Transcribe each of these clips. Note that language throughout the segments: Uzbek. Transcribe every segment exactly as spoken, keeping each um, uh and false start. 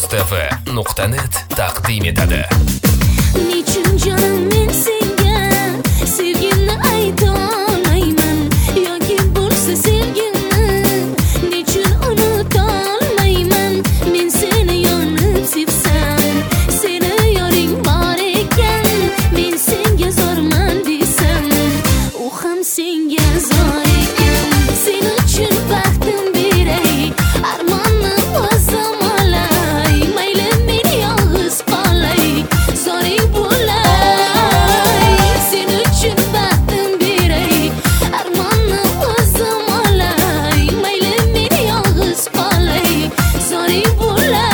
Mustafa nuqta net taqdim etadi. Nechun jonim men senga sevgimni ayta olmayman, yoki bo'lsa sevgimni nechun unuta olmayman. Men seni yonib sevsam, seni yoring bor ekan, men senga zorman desam, u ham senga zor ekan. Sen uchun baxtim beray, armonni o'zim olay, mayli men yolg'iz qolay, zoring bo'lay. Sen uchun baxtim beray, armonni o'zim olay, mayli men yolg'iz qolay, zoring bo'lay.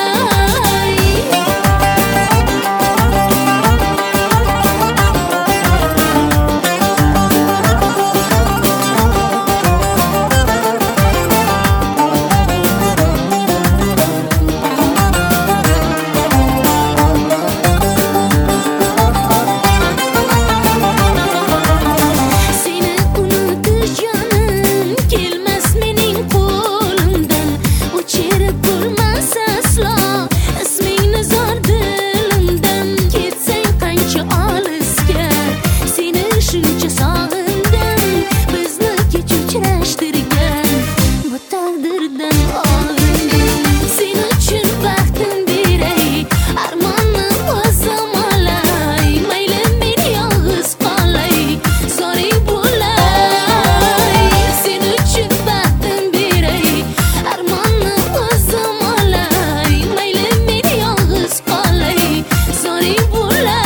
Seni unutish jonim kelmas mening qo'limdan, o'chirib bo'lmas aslo ismingni zor dilimdan. Ketsang qancha olisga, seni shuncha sog'indim, bizni kech uchrashtirgan bu taqdirdan olindim. Sen uchun baxtim beray, armonni o'zim olay, mayli men yolg'iz qolay, zoring bo'lay. Sen uchun baxtim beray, armonni o'zim olay, mayli men yolg'iz qolay, zoring bo'lay.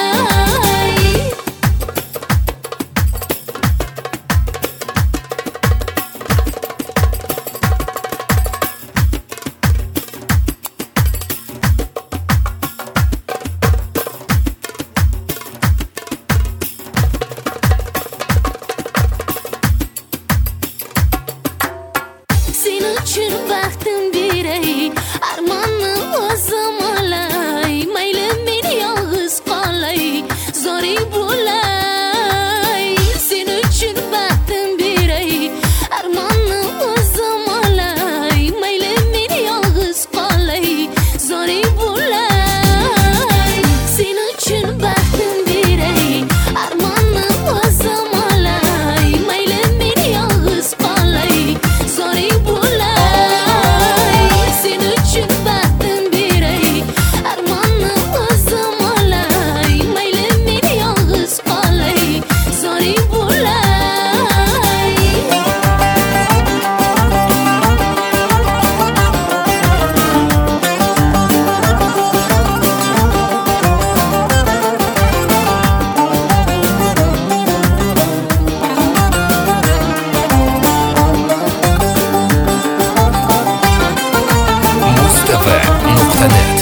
Sen uchun baxtim beray, armonni o'zim olay, mayli men yolg'iz qolay, zoring bo'lay. Sen uchun baxtim beray, armonni o'zim olay, mayli men yolg'iz qolay, zoring bo'lay. Sen uchun baxtim beray, armonni o'zim olay, mayli men yolg'iz qolay, zoring bo'lay. Sen uchun baxtim beray, armonni o'zim olay, mayli men yolg'iz qolay, zoring bo'lay. Mustafa nuqta net